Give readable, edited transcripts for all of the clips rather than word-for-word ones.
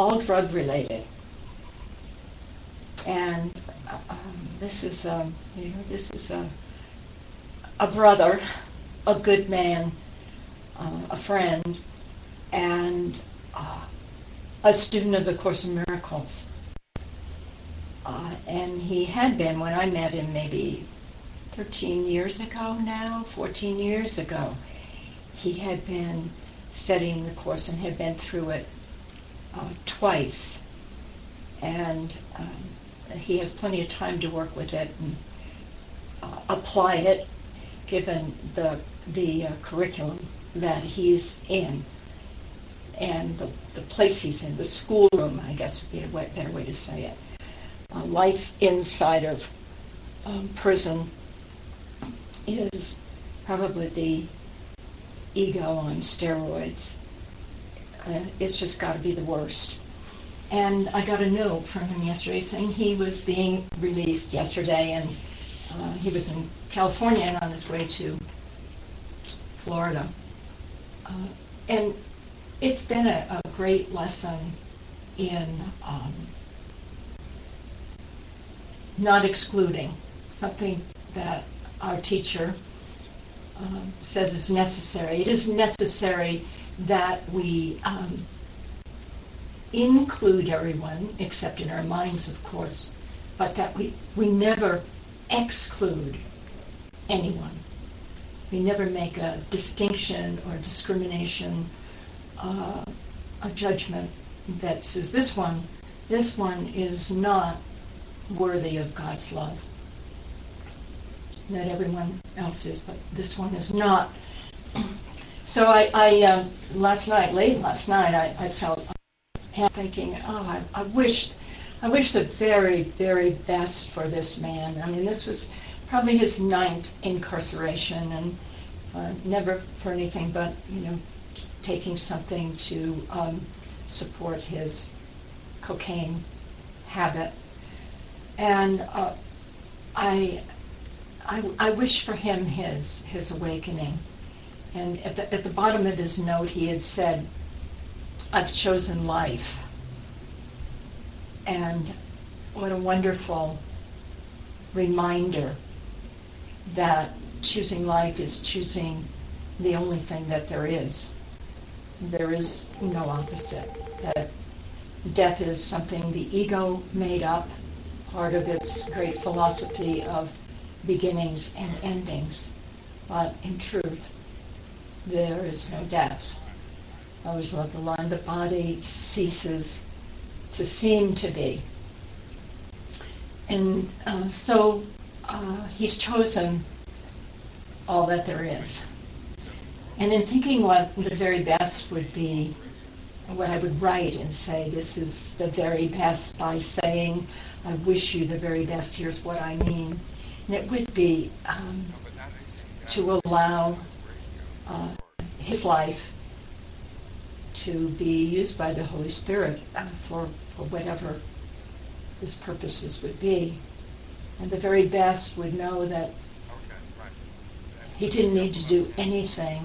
all drug related. And this is a brother, a good man, a friend, and a student of the Course in Miracles. And he had been, when I met him maybe 13 years ago now, 14 years ago, he had been studying the Course and had been through it twice. And he has plenty of time to work with it and apply it, given the curriculum that he's in and the place he's in, the schoolroom, I guess would be a better way to say it. Life inside of prison is probably the ego on steroids. It's just got to be the worst. And I got a note from him yesterday saying he was being released yesterday, and he was in California and on his way to Florida. And it's been a great lesson in not excluding, something that our teacher says is necessary. It is necessary that we include everyone, except in our minds, of course, but that we never exclude anyone. We never make a distinction or discrimination, a judgment that says this one is not worthy of God's love. That everyone else is, but this one is not. So I late last night, I felt thinking, I wish the very, very best for this man. I mean, this was probably his 9th incarceration, and never for anything but, taking something to support his cocaine habit. And I wish for him his awakening. And at the bottom of his note, he had said, "I've chosen life." And what a wonderful reminder that choosing life is choosing the only thing that there is. There is no opposite. That death is something the ego made up, part of its great philosophy of beginnings and endings. But in truth, there is no death. I always love the line, the body ceases to seem to be. And so he's chosen all that there is. And in thinking what the very best would be, what I would write and say, this is the very best, by saying, I wish you the very best, here's what I mean. And it would be to allow his life to be used by the Holy Spirit for whatever his purposes would be. And the very best would know that he didn't need to do anything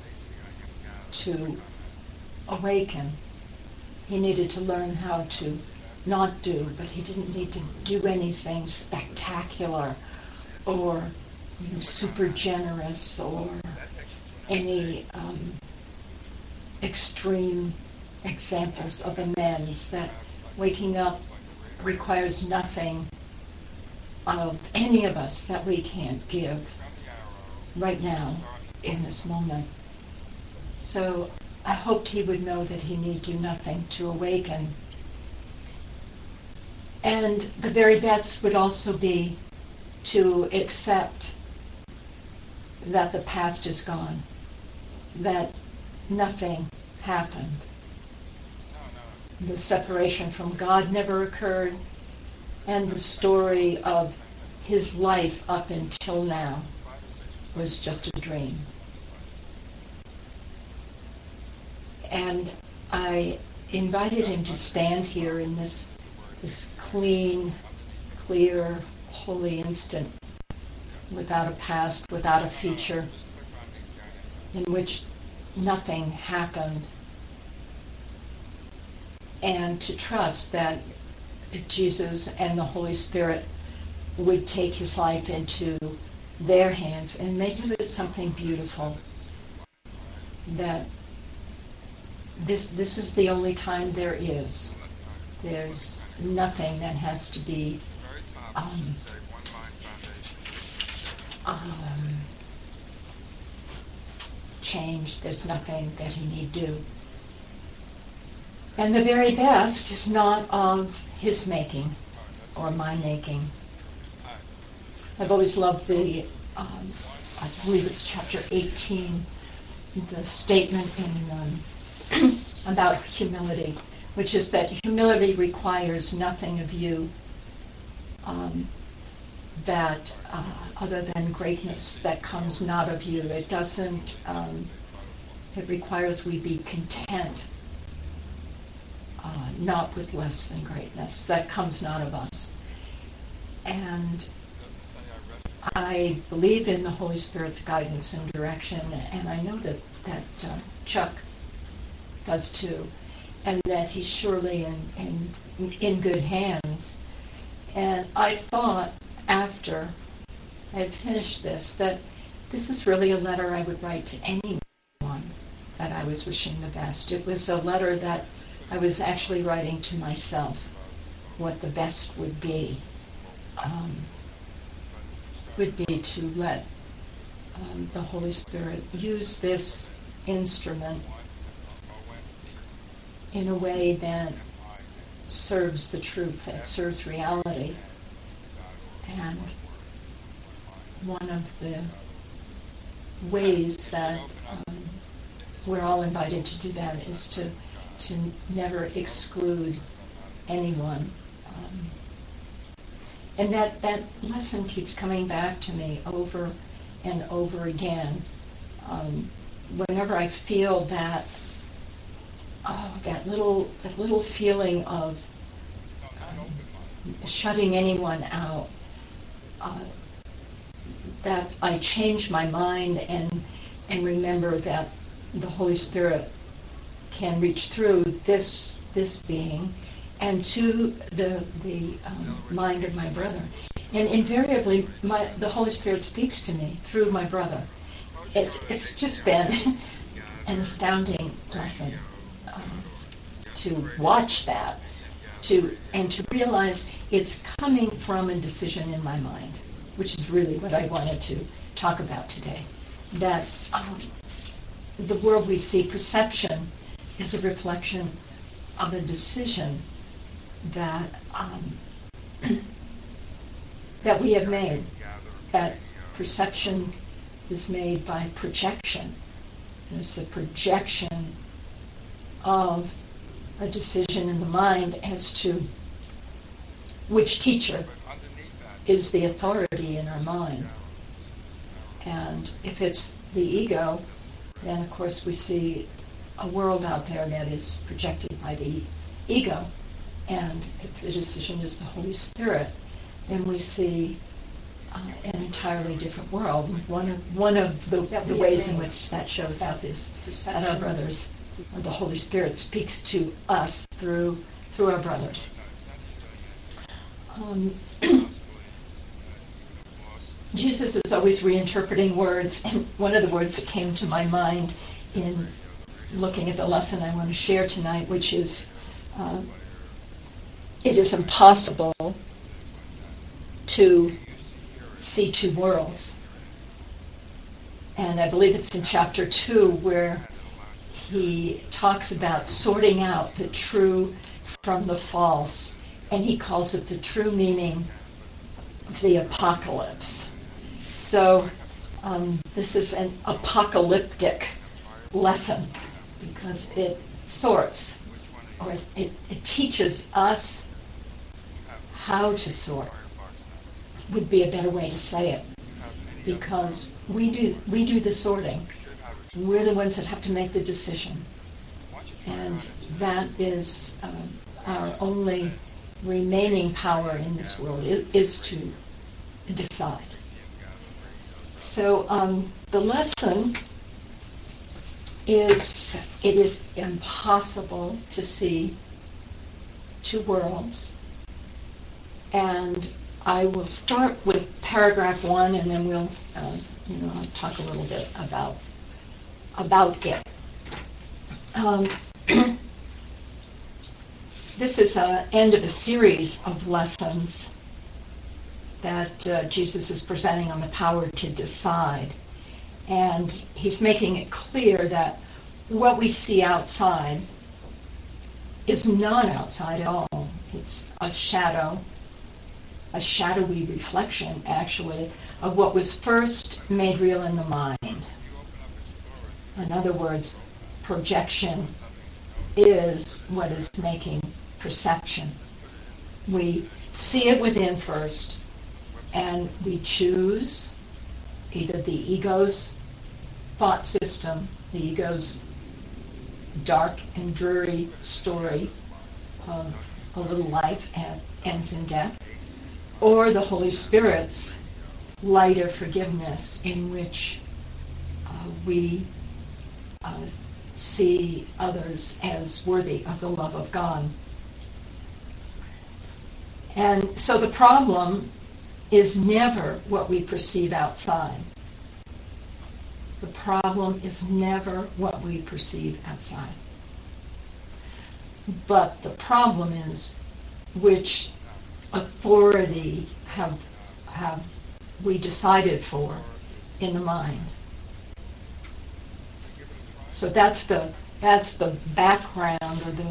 to awaken. He needed to learn how to not do, but he didn't need to do anything spectacular or super generous or any extreme examples of amends. That waking up requires nothing of any of us that we can't give right now in this moment. So I hoped he would know that he need do nothing to awaken. And the very best would also be to accept that the past is gone, that nothing happened. The separation from God never occurred, and the story of his life up until now was just a dream. And I invited him to stand here in this clean, clear, holy instant, without a past, without a future, in which nothing happened. and to trust that Jesus and the Holy Spirit would take his life into their hands and make of it something beautiful. That this is the only time there is. There's nothing that has to be changed. There's nothing that he need do. And the very best is not of his making or my making. I've always loved the, I believe it's chapter 18, the statement in about humility, which is that humility requires nothing of you that other than greatness that comes not of you. It doesn't. It requires we be content, not with less than greatness. That comes not of us. And I believe in the Holy Spirit's guidance and direction, and I know that Chuck does too, and that he's surely in good hands. And I thought after I had finished this that this is really a letter I would write to anyone that I was wishing the best. It was a letter that I was actually writing to myself, what the best would be to let the Holy Spirit use this instrument in a way that serves the truth, that serves reality. And one of the ways that we're all invited to do that is to never exclude anyone. And that lesson keeps coming back to me over and over again. Whenever I feel that little feeling of shutting anyone out, that I change my mind and remember that the Holy Spirit can reach through this being and to the mind of my brother. And invariably, the Holy Spirit speaks to me through my brother. It's just been an astounding lesson to watch that, to realize it's coming from a decision in my mind, which is really what I wanted to talk about today. That the world we see, perception, is a reflection of a decision that that we have made. That perception is made by projection. It's a projection of a decision in the mind as to which teacher is the authority in our mind. And if it's the ego, then of course we see a world out there that is projected by the ego. And if the decision is the Holy Spirit, then we see an entirely different world. One of the ways in which that shows up is that our brothers, or the Holy Spirit, speaks to us through our brothers. Jesus is always reinterpreting words, and one of the words that came to my mind in looking at the lesson I want to share tonight, which is, it is impossible to see two worlds. And I believe it's in chapter 2 where he talks about sorting out the true from the false, and he calls it the true meaning of the apocalypse. So this is an apocalyptic lesson because it sorts, or it teaches us how to sort, would be a better way to say it, because we do the sorting. We're the ones that have to make the decision, and that is our only remaining power in this world is to decide. So the lesson is, it is impossible to see two worlds. And I will start with paragraph 1, and then we'll I'll talk a little bit about it. This is the end of a series of lessons that Jesus is presenting on the power to decide. And he's making it clear that what we see outside is not outside at all. It's a shadowy reflection, actually, of what was first made real in the mind. In other words, projection is what is making perception. We see it within first, and we choose either the ego's thought system, the ego's dark and dreary story of a little life ends in death, or the Holy Spirit's lighter forgiveness in which we see others as worthy of the love of God. And so the problem is never what we perceive outside. The problem is never what we perceive outside. But the problem is which authority have we decided for in the mind. So that's the background, or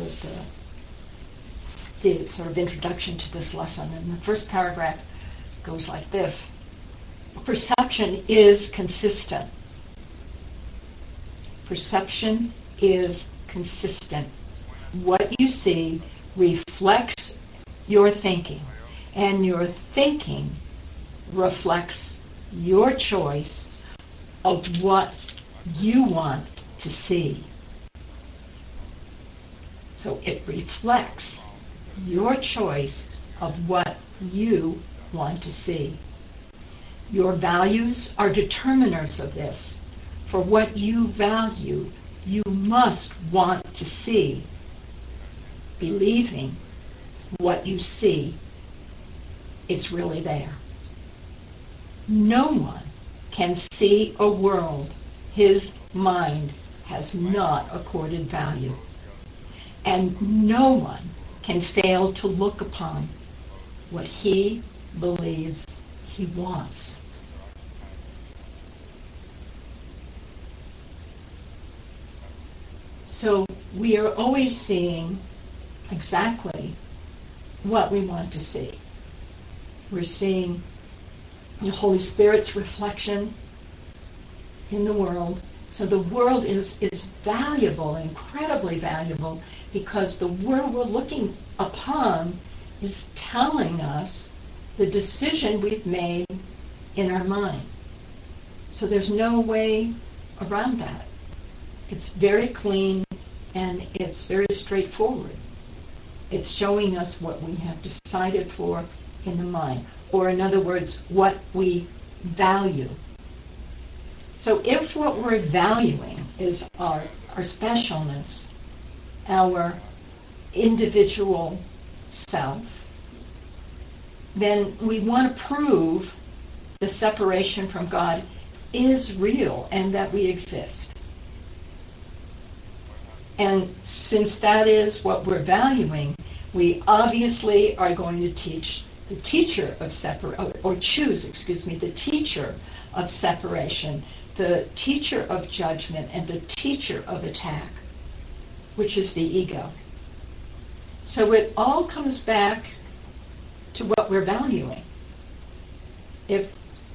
the sort of introduction to this lesson. And the first paragraph goes like this: perception is consistent. Perception is consistent. What you see reflects your thinking, and your thinking reflects your choice of what you want to see. So it reflects your choice of what you want to see. Your values are determiners of this. For what you value, you must want to see, believing what you see is really there. No one can see a world his mind has not accorded value. And no one can fail to look upon what he believes he wants. So we are always seeing exactly what we want to see. We're seeing the Holy Spirit's reflection in the world. So the world is valuable, incredibly valuable, because the world we're looking upon is telling us the decision we've made in our mind. So there's no way around that. It's very clean and it's very straightforward. It's showing us what we have decided for in the mind, or in other words, what we value. So if what we're valuing is our specialness, our individual self, then we want to prove the separation from God is real and that we exist. And since that is what we're valuing, we obviously are going to teach the teacher of choose the teacher of separation, the teacher of judgment, and the teacher of attack, which is the ego. So it all comes back to what we're valuing. If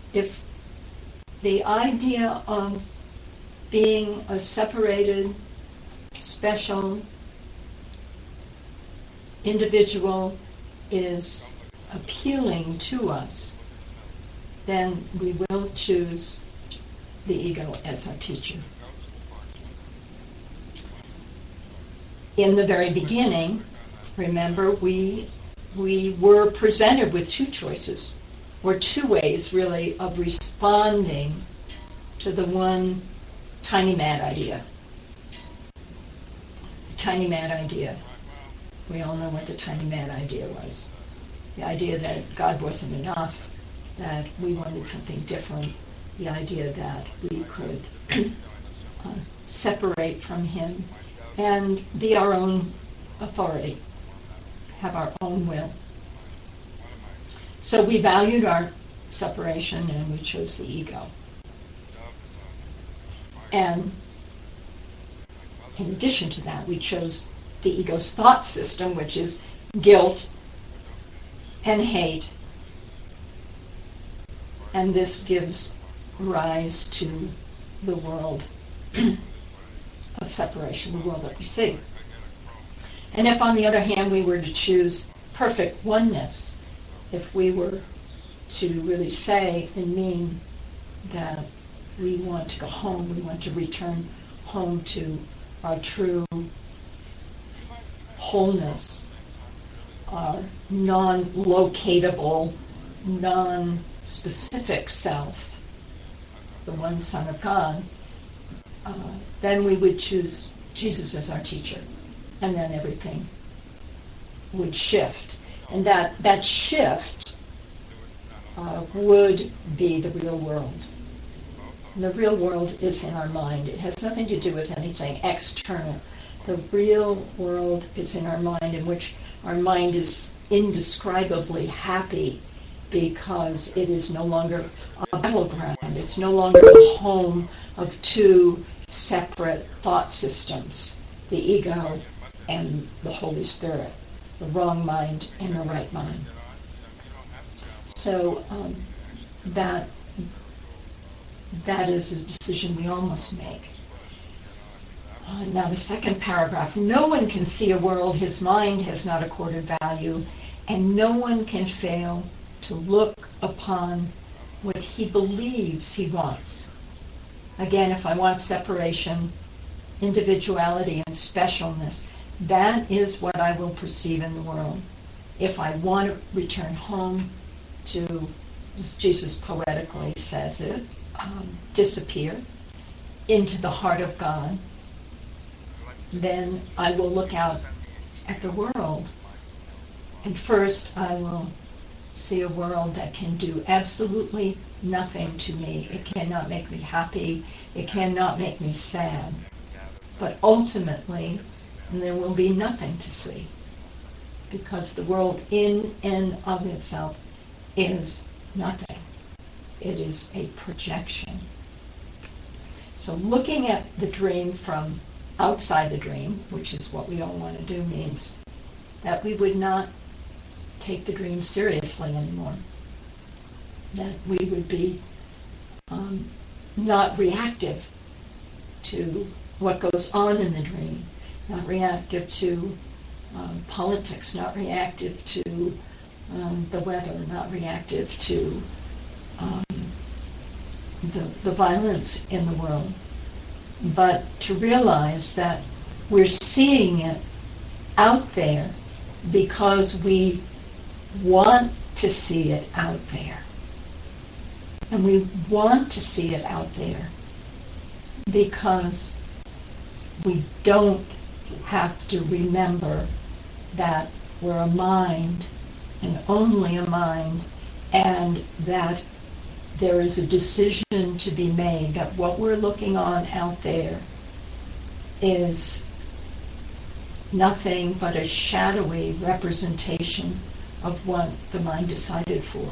the idea of being a separated, special individual is appealing to us, then we will choose the ego as our teacher. In the very beginning, remember, we were presented with two choices, or two ways, really, of responding to the one tiny mad idea. The tiny mad idea. We all know what the tiny man idea was. The idea that God wasn't enough, that we wanted something different, the idea that we could separate from Him and be our own authority, have our own will. So we valued our separation and we chose the ego. And in addition to that, we chose the ego's thought system, which is guilt and hate. And this gives rise to the world of separation, the world that we see. And if, on the other hand, we were to choose perfect oneness, if we were to really say and mean that we want to go home, we want to return home to our true wholeness, our non-locatable, non-specific self, the one Son of God, then we would choose Jesus as our teacher. And then everything would shift. And that shift would be the real world. And the real world is in our mind. It has nothing to do with anything external. The real world is in our mind, in which our mind is indescribably happy because it is no longer a battleground. It's no longer the home of two separate thought systems, the ego and the Holy Spirit, the wrong mind and the right mind. So that is a decision we all must make. Now the second paragraph, no one can see a world his mind has not accorded value, and no one can fail to look upon what he believes he wants. Again, if I want separation, individuality, and specialness, that is what I will perceive in the world. If I want to return home to, as Jesus poetically says it, disappear into the heart of God, then I will look out at the world. And first I will see a world that can do absolutely nothing to me. It cannot make me happy. It cannot make me sad. But ultimately, there will be nothing to see, because the world in and of itself is nothing. It is a projection. So looking at the dream from outside the dream, which is what we all want to do, means that we would not take the dream seriously anymore. That we would be not reactive to what goes on in the dream, not reactive to politics, not reactive to the weather, not reactive to the violence in the world, but to realize that we're seeing it out there because we want to see it out there. And we want to see it out there because we don't have to remember that we're a mind and only a mind, and that there is a decision to be made, that what we're looking on out there is nothing but a shadowy representation of what the mind decided for.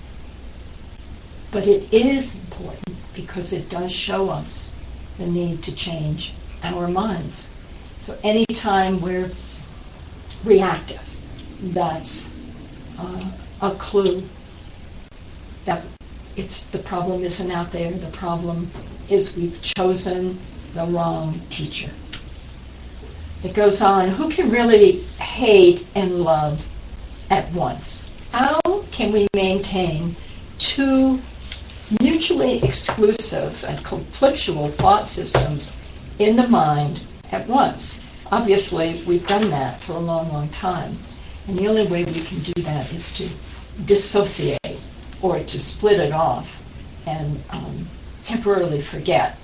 But it is important because it does show us the need to change our minds. So anytime we're reactive, that's a clue that the problem isn't out there. The problem is we've chosen the wrong teacher. It goes on, who can really hate and love at once? How can we maintain two mutually exclusive and conflictual thought systems in the mind at once? Obviously, we've done that for a long, long time. And the only way we can do that is to dissociate, or to split it off and temporarily forget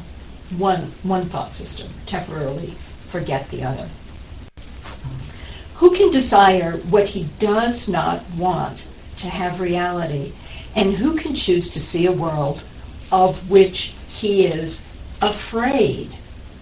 one thought system, temporarily forget the other. Who can desire what he does not want to have reality? And who can choose to see a world of which he is afraid?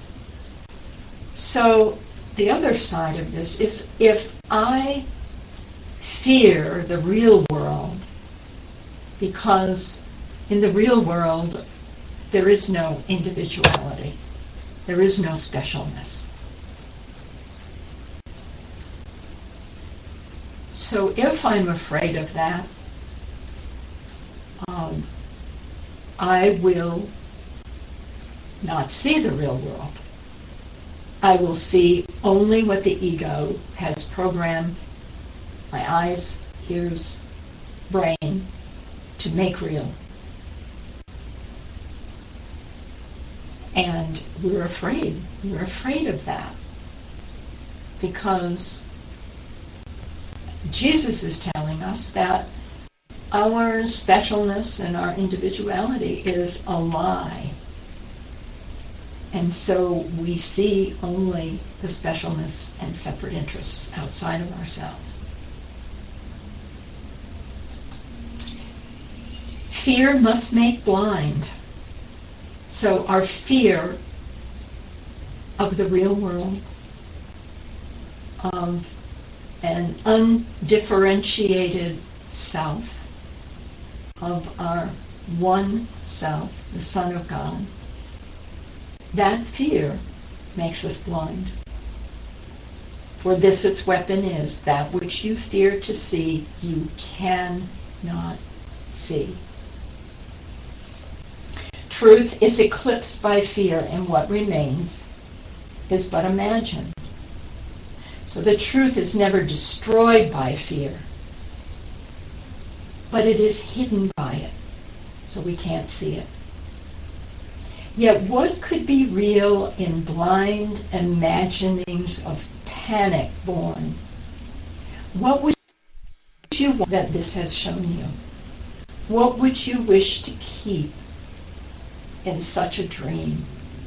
So the other side of this is, if I fear the real world, because in the real world there is no individuality, there is no specialness. So if I'm afraid of that, I will not see the real world. I will see only what the ego has programmed my eyes, ears, brain to make real. And we're afraid. We're afraid of that. Because Jesus is telling us that our specialness and our individuality is a lie. And so we see only the specialness and separate interests outside of ourselves. Fear must make blind. So our fear of the real world, of an undifferentiated self, of our one self, the Son of God, that fear makes us blind. For this its weapon is, that which you fear to see, you cannot see. Truth is eclipsed by fear, and what remains is but imagined. So the truth is never destroyed by fear, but it is hidden by it, so we can't see it. Yet what could be real in blind imaginings of panic born? What would you want that this has shown you? What would you wish to keep in such a dream?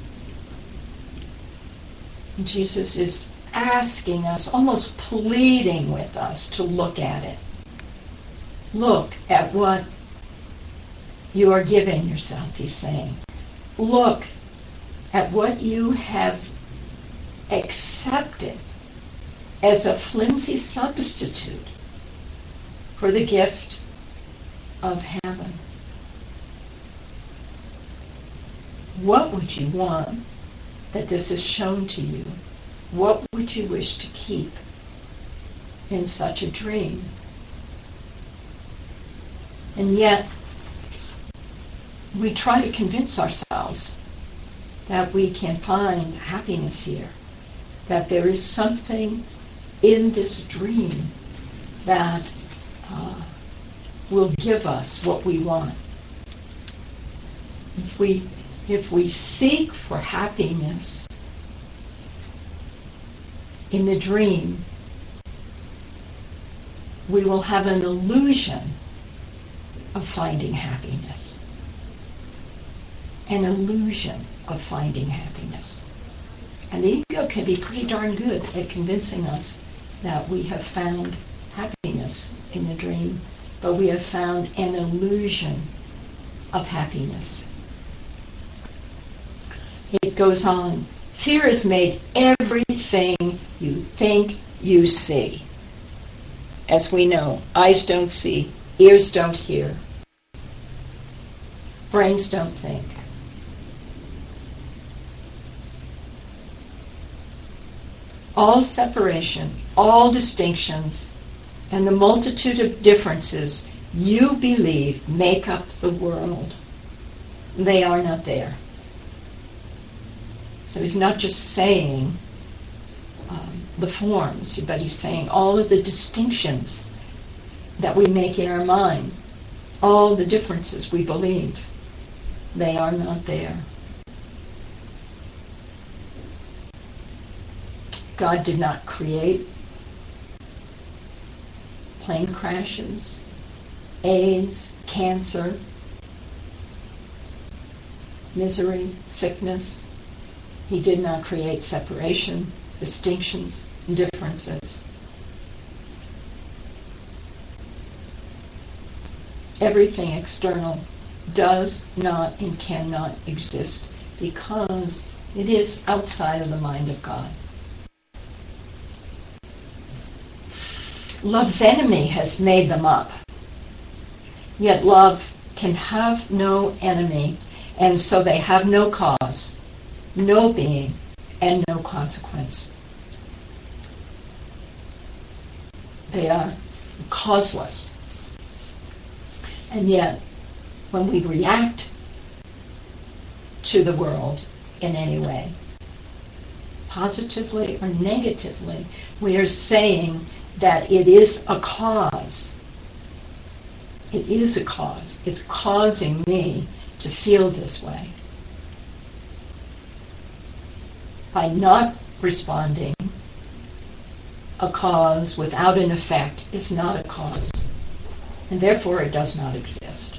And Jesus is asking us, almost pleading with us, to look at it. Look at what you are giving yourself, he's saying. Look at what you have accepted as a flimsy substitute for the gift of heaven. What would you want that this is shown to you? What would you wish to keep in such a dream? And yet, we try to convince ourselves that we can find happiness here, that there is something in this dream that will give us what we want. If we seek for happiness in the dream, we will have an illusion of finding happiness. An illusion of finding happiness. And the ego can be pretty darn good at convincing us that we have found happiness in the dream, but we have found an illusion of happiness. It goes on. Fear has made everything you think you see. As we know, eyes don't see, ears don't hear, brains don't think. All separation, all distinctions, and the multitude of differences you believe make up the world, they are not there. So he's not just saying the forms, but he's saying all of the distinctions that we make in our mind, all the differences we believe, they are not there. God did not create plane crashes, AIDS, cancer, misery, sickness. He did not create separation, distinctions, and differences. everything external does not and cannot exist because it is outside of the mind of God. Love's enemy has made them up. Yet love can have no enemy, and so they have no cause, no being, and no consequence. They are causeless. And yet, when we react to the world in any way, positively or negatively, we are saying that it is a cause. It is a cause. It's causing me to feel this way. By not responding, a cause without an effect is not a cause, and therefore it does not exist.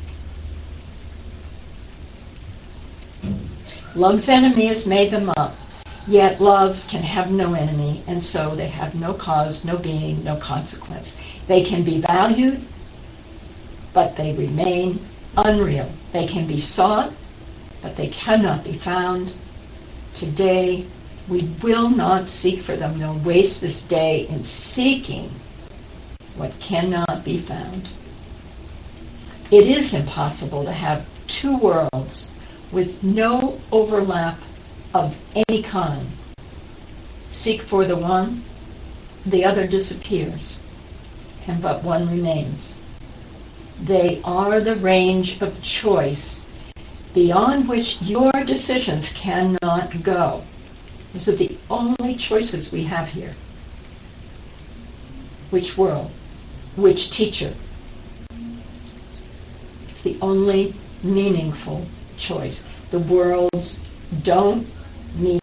Love's enemy has made them up, yet love can have no enemy, and so they have no cause, no being, no consequence. They can be valued, but they remain unreal. They can be sought, but they cannot be found. Today, we will not seek for them, nor waste this day in seeking what cannot be found. It is impossible to have two worlds with no overlap of any kind. Seek for the one, the other disappears, and but one remains. They are the range of choice beyond which your decisions cannot go. These are the only choices we have here. Which world? Which teacher? It's the only meaningful choice. The worlds don't meet.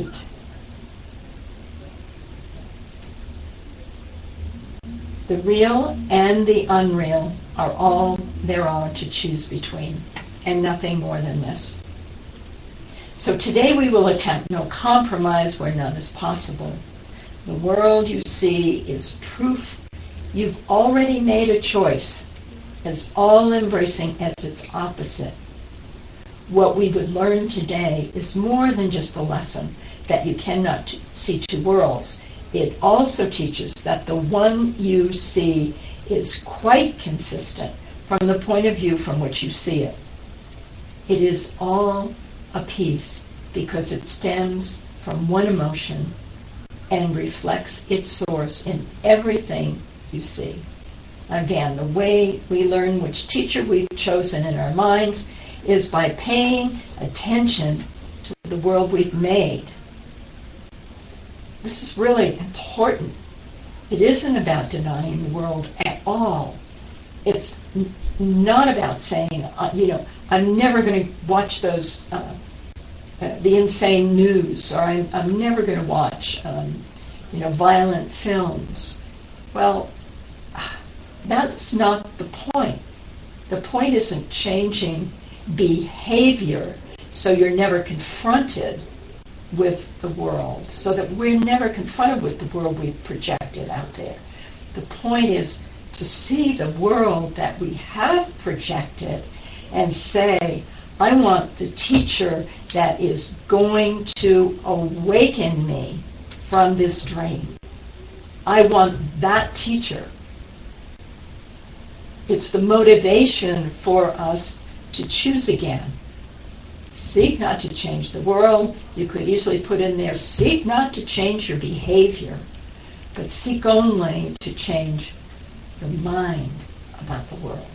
The real and the unreal are all there are to choose between, and nothing more than this. So today we will attempt no compromise where none is possible. The world you see is proof you've already made a choice, as all-embracing as its opposite. What we would learn today is more than just the lesson that you cannot see two worlds. It also teaches that the one you see is quite consistent from the point of view from which you see it. It is all a piece because it stems from one emotion and reflects its source in everything you see. Again, the way we learn which teacher we've chosen in our minds is by paying attention to the world we've made. This is really important. It isn't about denying the world at all. It's not about saying, I'm never going to watch those, the insane news, or I'm never going to watch, violent films. Well, that's not the point. The point isn't changing behavior so you're never confronted with the world, so that we're never confronted with the world we've projected out there. The point is to see the world that we have projected and say, I want the teacher that is going to awaken me from this dream. I want that teacher. It's the motivation for us to choose again. Seek not to change the world. You could easily put in there, seek not to change your behavior, but seek only to change your mind about the world.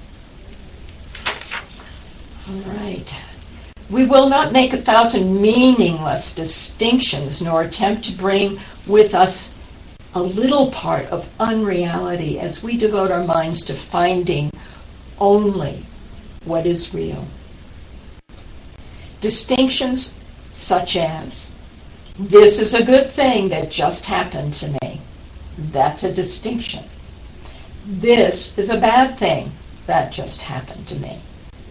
All right. We will not make 1,000 meaningless distinctions, nor attempt to bring with us a little part of unreality as we devote our minds to finding only what is real. Distinctions such as, this is a good thing that just happened to me. That's a distinction. This is a bad thing that just happened to me.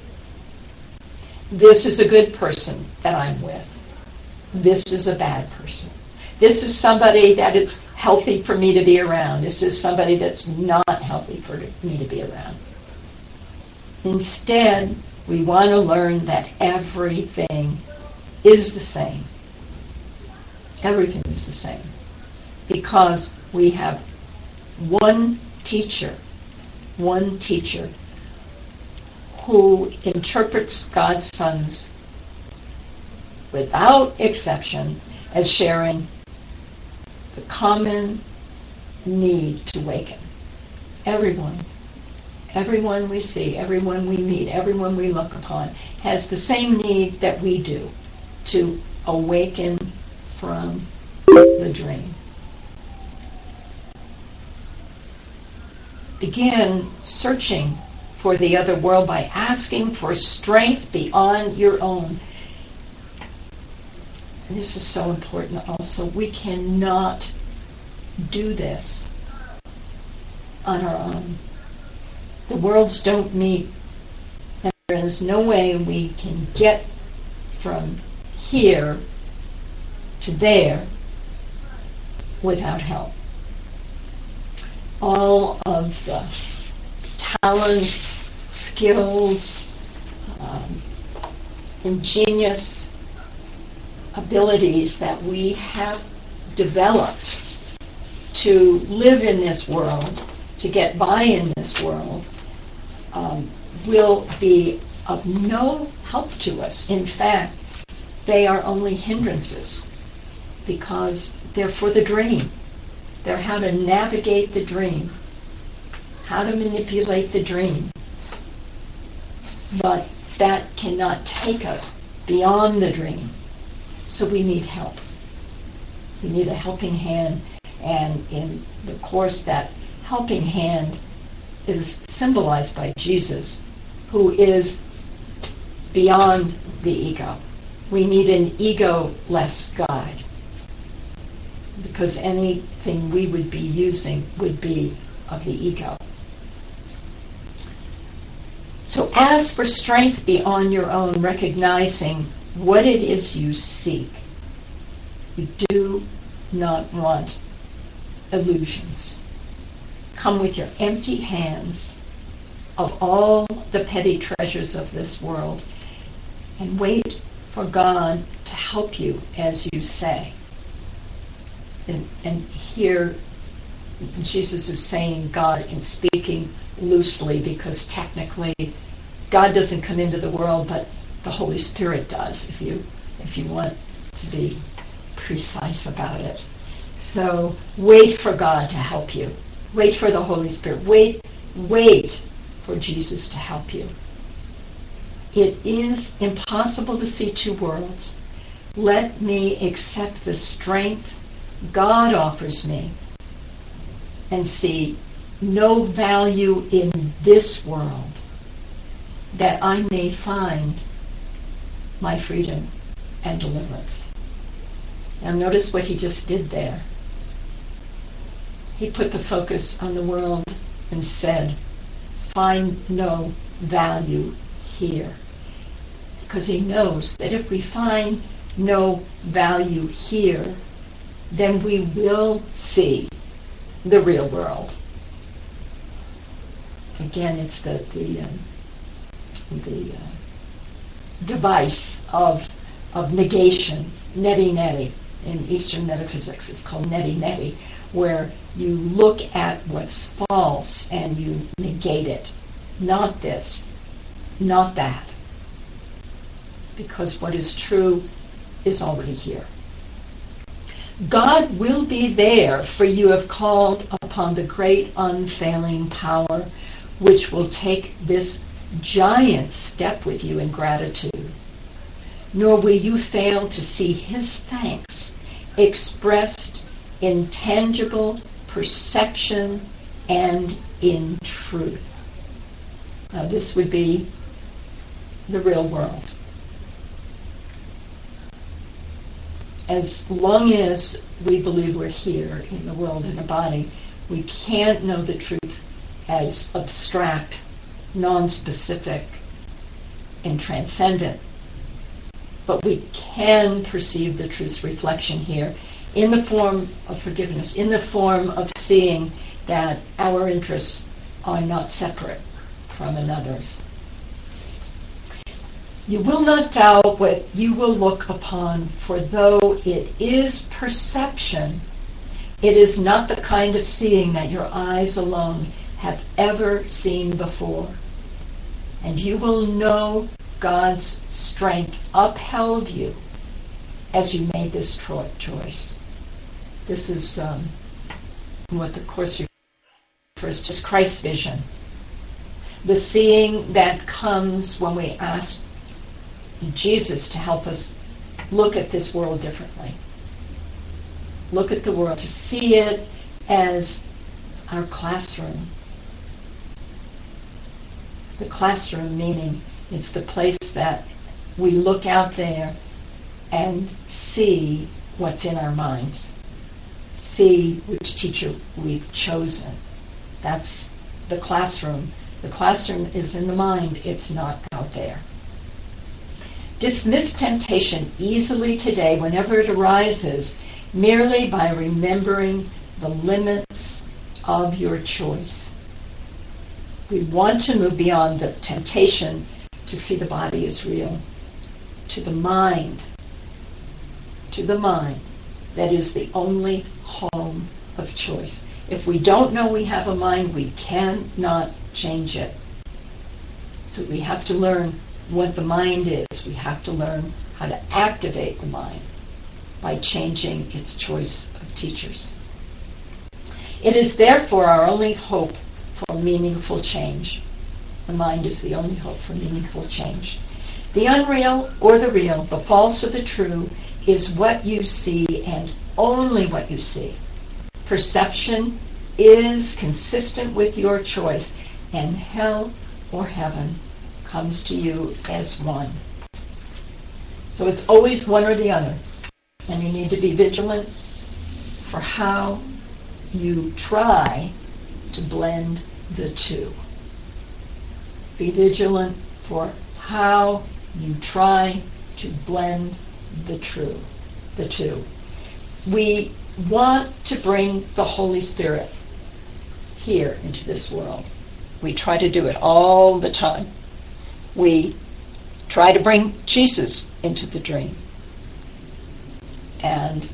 This is a good person that I'm with. This is a bad person. This is somebody that it's healthy for me to be around. This is somebody that's not healthy for me to be around. Instead, we want to learn that everything is the same. Everything is the same. Because we have one teacher who interprets God's sons without exception as sharing the common need to waken. Everyone we see, everyone we meet, everyone we look upon has the same need that we do to awaken from the dream. Begin searching for the other world by asking for strength beyond your own. And this is so important also. We cannot do this on our own. The worlds don't meet, and there is no way we can get from here to there without help. All of the talents, skills, ingenious abilities that we have developed to live in this world, to get by in this world, will be of no help to us. In fact, they are only hindrances because they're for the dream. They're how to navigate the dream, how to manipulate the dream. But that cannot take us beyond the dream. So we need help. We need a helping hand. And in the Course, that helping hand is symbolized by Jesus, who is beyond the ego. We need an ego-less guide, because anything we would be using would be of the ego. So ask for strength beyond your own, recognizing what it is you seek. You do not want illusions. Come with your empty hands of all the petty treasures of this world and wait for God to help you as you say. And here Jesus is saying God and speaking loosely, because technically God doesn't come into the world, but the Holy Spirit does, if you want to be precise about it. So wait for God to help you. Wait for the Holy Spirit. Wait for Jesus to help you. It is impossible to see two worlds. Let me accept the strength God offers me and see no value in this world, that I may find my freedom and deliverance. Now notice what he just did there. He put the focus on the world and said, find no value here. Because he knows that if we find no value here, then we will see the real world. Again, it's the device of negation, neti-neti. In Eastern metaphysics, it's called neti-neti, where you look at what's false and you negate it. Not this, not that. Because what is true is already here. God will be there, for you have called upon the great unfailing power which will take this giant step with you in gratitude. Nor will you fail to see his thanks expressed in tangible perception and in truth. Now this would be the real world. As long as we believe we're here in the world in a body, we can't know the truth as abstract, non-specific, and transcendent. But we can perceive the truth's reflection here in the form of forgiveness, in the form of seeing that our interests are not separate from another's. You will not doubt what you will look upon, for though it is perception, it is not the kind of seeing that your eyes alone have ever seen before. And you will know God's strength upheld you as you made this choice. This is what the Course refers to as Christ's vision. The seeing that comes when we ask Jesus to help us look at this world differently. Look at the world, to see it as our classroom. The classroom meaning it's the place that we look out there and see what's in our minds. See which teacher we've chosen. That's the classroom. The classroom is in the mind, it's not out there. Dismiss temptation easily today whenever it arises, merely by remembering the limits of your choice. We want to move beyond the temptation to see the body as real, to the mind that is the only home of choice. If we don't know we have a mind, we cannot change it. So we have to learn what the mind is. We have to learn how to activate the mind by changing its choice of teachers. It is therefore our only hope for meaningful change. The mind is the only hope for meaningful change. The unreal or the real, the false or the true, is what you see and only what you see. Perception is consistent with your choice, and hell or heaven comes to you as one. So it's always one or the other. And you need to be vigilant for how you try to blend the two. Be vigilant for how you try to blend the two. We want to bring the Holy Spirit here into this world. We try to do it all the time. We try to bring Jesus into the dream. And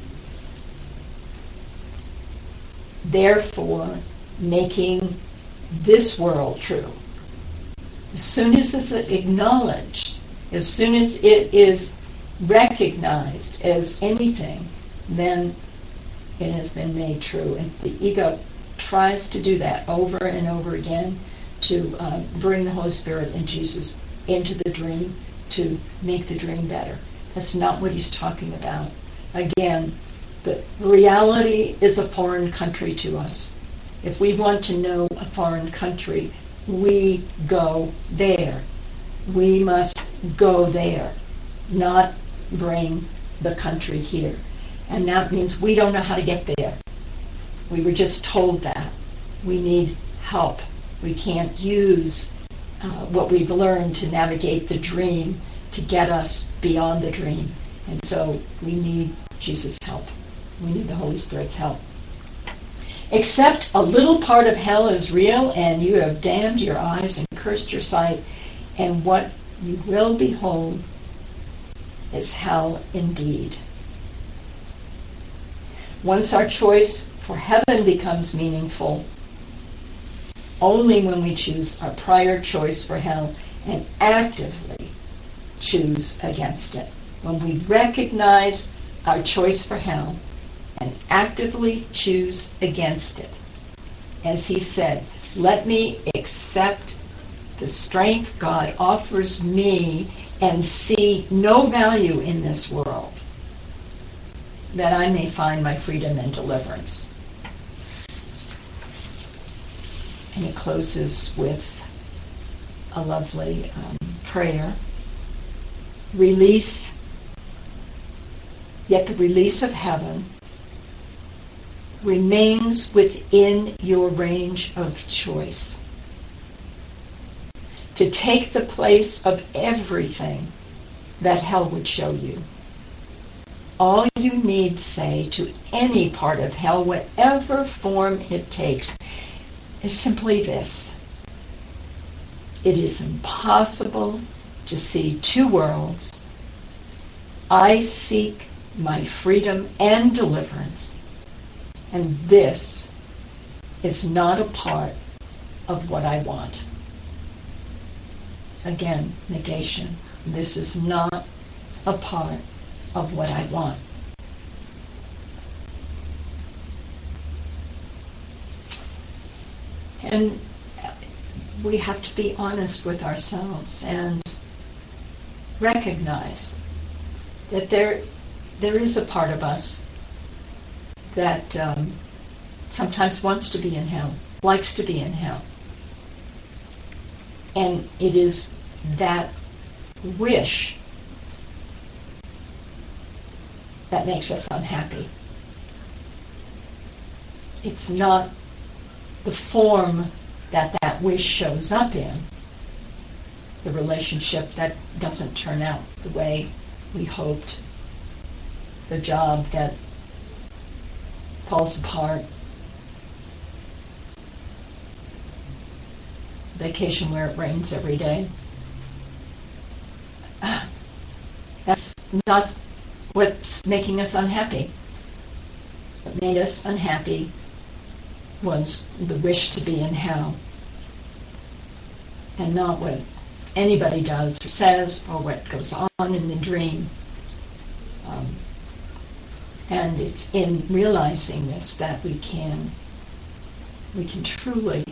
therefore making this world true. As soon as it's acknowledged, as soon as it is recognized as anything, then it has been made true. And the ego tries to do that over and over again to bring the Holy Spirit and Jesus into the dream to make the dream better. That's not what he's talking about. Again, the reality is a foreign country to us. If we want to know a foreign country, we go there. We must go there, not bring the country here. And that means we don't know how to get there. We were just told that. We need help. We can't use what we've learned to navigate the dream to get us beyond the dream. And so we need Jesus' help. We need the Holy Spirit's help. Except a little part of hell is real, and you have damned your eyes and cursed your sight, and what you will behold is hell indeed. Once our choice for heaven becomes meaningful, only when we choose our prior choice for hell and actively choose against it. When we recognize our choice for hell and actively choose against it. As he said, let me accept the strength God offers me and see no value in this world, that I may find my freedom and deliverance. And it closes with a lovely prayer. Release, yet the release of heaven remains within your range of choice. To take the place of everything that hell would show you. All you need say to any part of hell, whatever form it takes, is simply this. It is impossible to see two worlds. I seek my freedom and deliverance, and this is not a part of what I want. Again, negation. This is not a part of what I want. And we have to be honest with ourselves and recognize that there is a part of us that sometimes wants to be in hell, likes to be in hell. And it is that wish that makes us unhappy. It's not the form that that wish shows up in, the relationship that doesn't turn out the way we hoped, the job that falls apart, vacation where it rains every day. That's not what's making us unhappy. What made us unhappy was the wish to be in hell, and not what anybody does or says or what goes on in the dream. And it's in realizing this that we can truly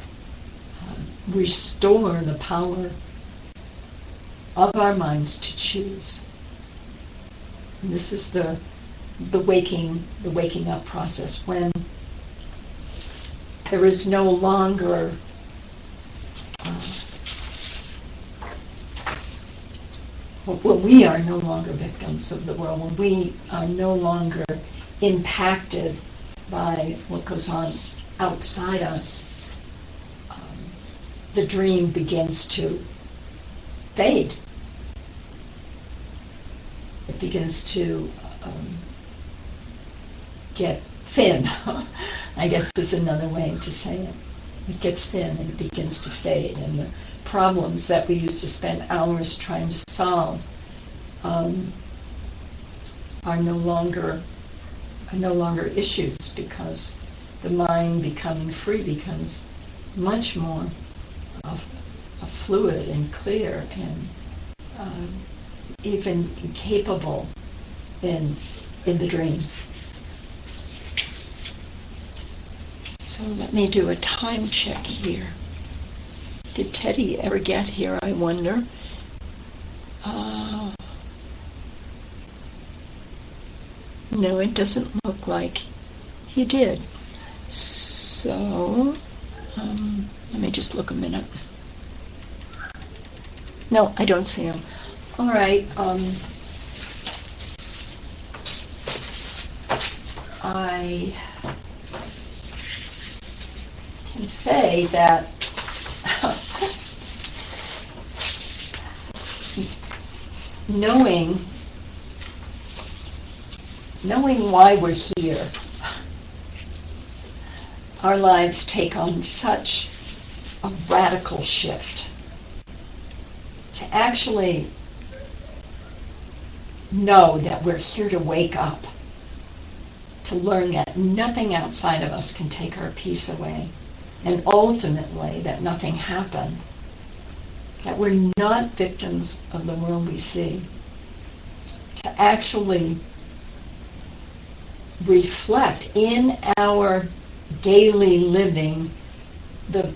restore the power of our minds to choose. And this is the waking up process, when there is no longer when we are no longer victims of the world, when we are no longer impacted by what goes on outside us, the dream begins to fade. It begins to get thin. I guess is another way to say it. It gets thin and it begins to fade, and the problems that we used to spend hours trying to solve are no longer issues, because the mind becoming free becomes much more fluid and clear and even capable in the dream. So let me do a time check here. Did Teddy ever get here, I wonder? No, it doesn't look like he did. So, let me just look a minute. No, I don't see him. All right. I can say that knowing why we're here, our lives take on such a radical shift. To actually know that we're here to wake up, to learn that nothing outside of us can take our peace away, and ultimately that nothing happened, that we're not victims of the world we see, to actually reflect in our daily living the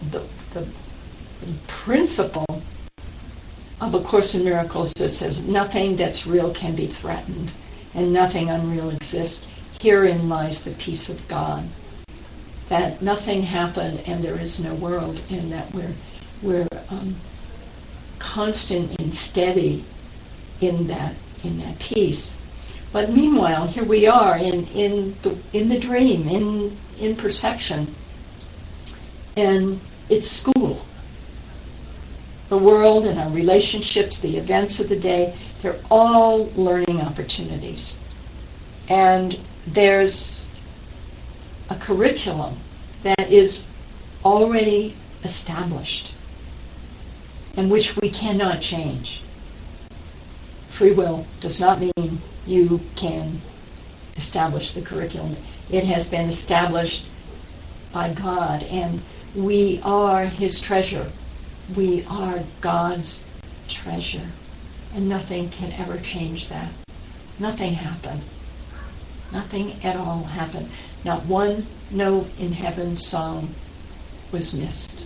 principle of A Course in Miracles that says nothing that's real can be threatened and nothing unreal exists. Herein lies the peace of God. That nothing happened and there is no world, and that we're constant and steady in that peace. But meanwhile, here we are in the dream, in perception, and it's school. The world and our relationships, the events of the day, they're all learning opportunities. And there's a curriculum that is already established. and which we cannot change. Free will does not mean you can establish the curriculum. It has been established by God, and we are His treasure. We are God's treasure, and nothing can ever change that. Nothing happened. Nothing at all happened. Not one note in heaven's song was missed.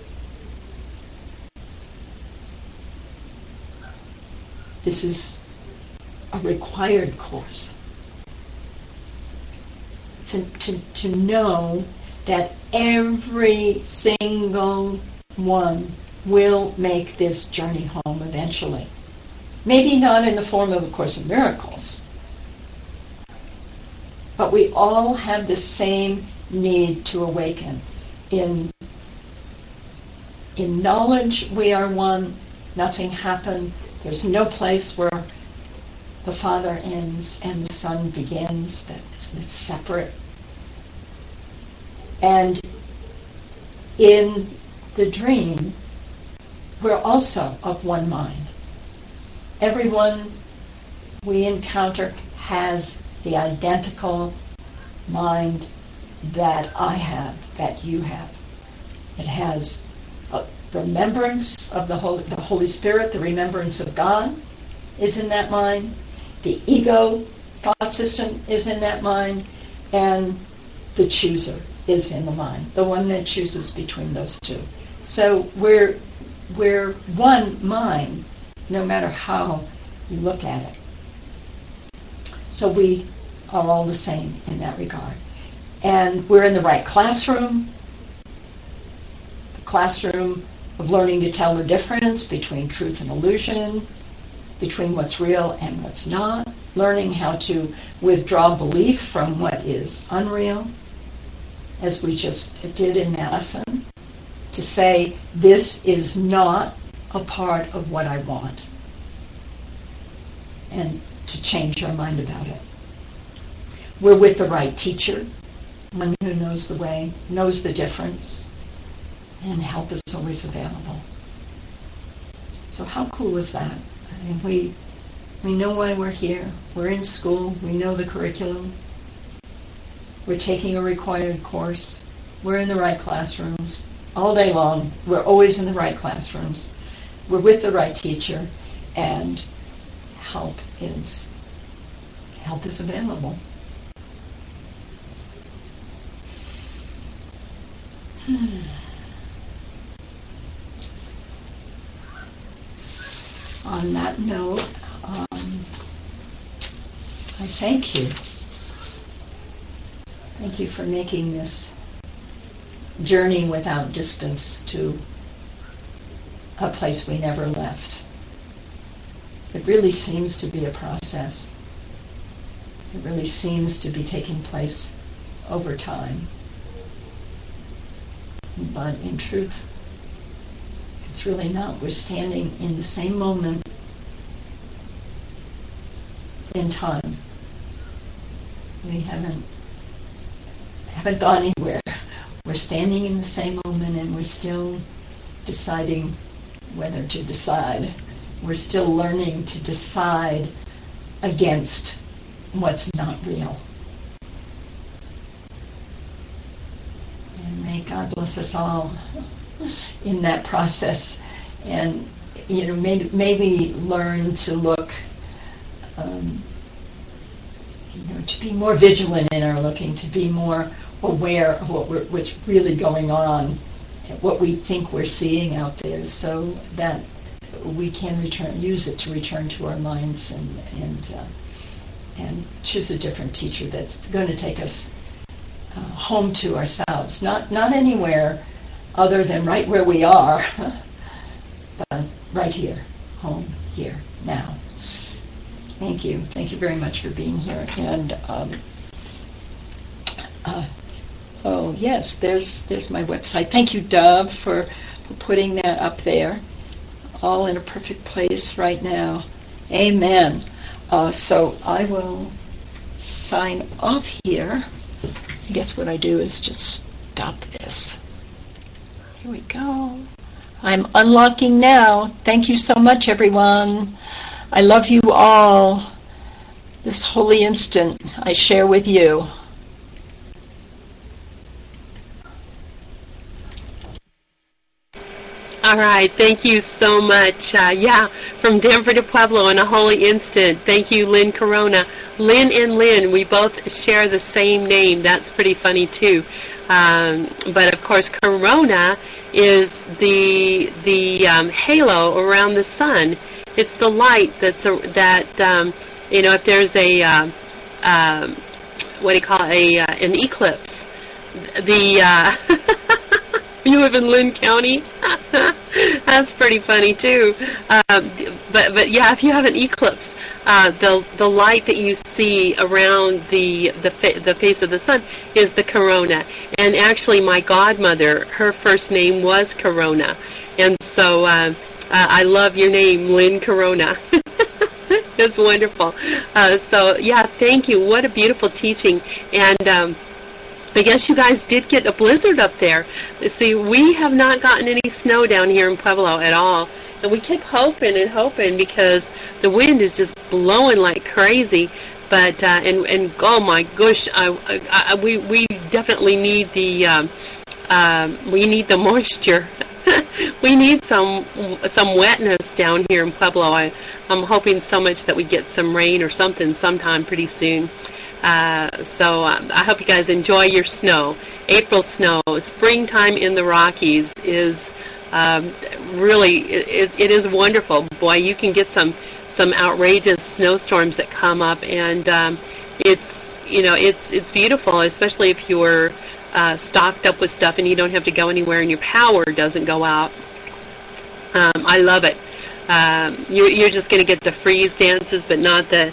This is a required course. To know that every single one will make this journey home eventually. Maybe not in the form of A Course in Miracles, but we all have the same need to awaken. In knowledge, we are one. Nothing happened. There's no place where the Father ends and the Son begins. It's separate. And in the dream, we're also of one mind. Everyone we encounter has the identical mind that I have, that you have. It has a remembrance of the Holy Spirit, the remembrance of God is in that mind. The ego thought system is in that mind, and the chooser is in the mind, the one that chooses between those two. So we're one mind, no matter how you look at it. So we are all the same in that regard. And we're in the right classroom, the classroom of learning to tell the difference between truth and illusion, between what's real and what's not, learning how to withdraw belief from what is unreal, as we just did in that lesson, to say, this is not a part of what I want, and to change our mind about it. We're with the right teacher, one who knows the way, knows the difference, and help is always available. So how cool is that? I mean, we know why we're here. We're in school. We know the curriculum. We're taking a required course. We're in the right classrooms all day long. We're always in the right classrooms. We're with the right teacher, and help is available. On that note, I thank you. Thank you for making this journey without distance to a place we never left. It really seems to be a process. It really seems to be taking place over time. But in truth, it's really not. We're standing in the same moment in time. We haven't gone anywhere. We're standing in the same moment, and we're still deciding whether to decide. We're still learning to decide against what's not real. And may God bless us all in that process. And may we learn to look, to be more vigilant in our looking, to be more aware of what's really going on, what we think we're seeing out there, so that we can use it to return to our minds and choose a different teacher that's going to take us home to ourselves, not anywhere other than right where we are, but right here, home here now. Thank you very much for being here. And oh yes, there's my website. Thank you, Dove, for putting that up there, all in a perfect place right now. Amen. So I will sign off here. I guess what I do is just stop this. Here we go. I'm unlocking now. Thank you so much, everyone. I love you all. This holy instant I share with you. All right, thank you so much. From Denver to Pueblo in a holy instant. Thank you, Lynn Corona. Lynn and Lynn, we both share the same name. That's pretty funny too. But of course, Corona is the halo around the sun. It's the light if there's an eclipse, You live in Lynn County? That's pretty funny too. But yeah, if you have an eclipse, the light that you see around the face of the sun is the corona. And actually, my godmother, her first name was Corona, and so I love your name, Lynn Corona. It's wonderful. So yeah, thank you. What a beautiful teaching. And I guess you guys did get a blizzard up there. See, we have not gotten any snow down here in Pueblo at all. And we keep hoping and hoping because the wind is just blowing like crazy. But, and oh my gosh, we definitely need the moisture. We need some wetness down here in Pueblo. I'm hoping so much that we get some rain or something sometime pretty soon. So I hope you guys enjoy your snow. April snow, springtime in the Rockies is really, it is wonderful. Boy, you can get some outrageous snowstorms that come up, and it's beautiful, especially if you're stocked up with stuff and you don't have to go anywhere and your power doesn't go out. I love it. You're just going to get the freeze dances, but not the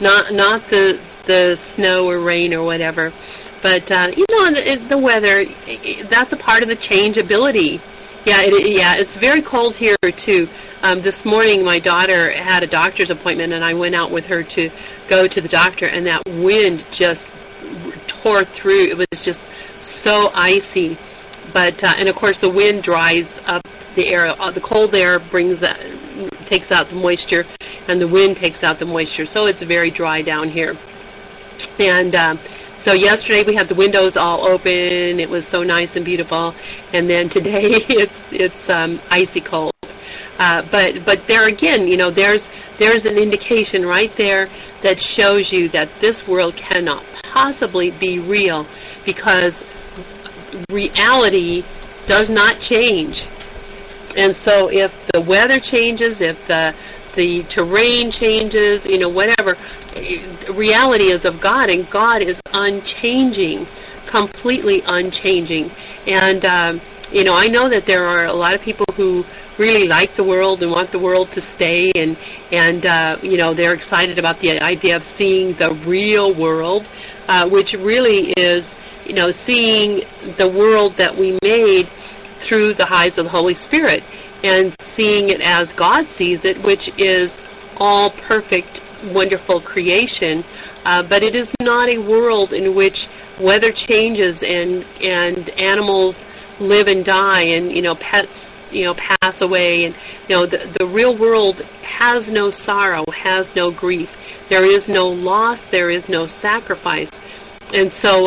snow or rain or whatever. But the weather, that's a part of the changeability. It's very cold here too. This morning my daughter had a doctor's appointment and I went out with her to go to the doctor, and that wind just tore through. It was just so icy. But and of course the wind dries up the air. The cold air takes out the moisture, and the wind takes out the moisture. So it's very dry down here. And so yesterday we had the windows all open. It was so nice and beautiful. And then today it's icy cold. But there again, there's an indication right there that shows you that this world cannot possibly be real, because reality does not change. And so if the weather changes, if the terrain changes, whatever, reality is of God, and God is unchanging, completely unchanging. And I know that there are a lot of people who really like the world and want the world to stay, and they're excited about the idea of seeing the real world, which really is seeing the world that we made through the eyes of the Holy Spirit, and seeing it as God sees it, which is all perfect, wonderful creation. But it is not a world in which weather changes and animals live and die, and pets pass away, and the real world has no sorrow, has no grief. There is no loss, there is no sacrifice. And so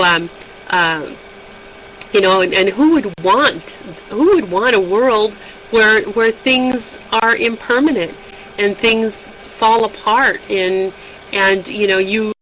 and who would want a world where things are impermanent and things fall apart, and you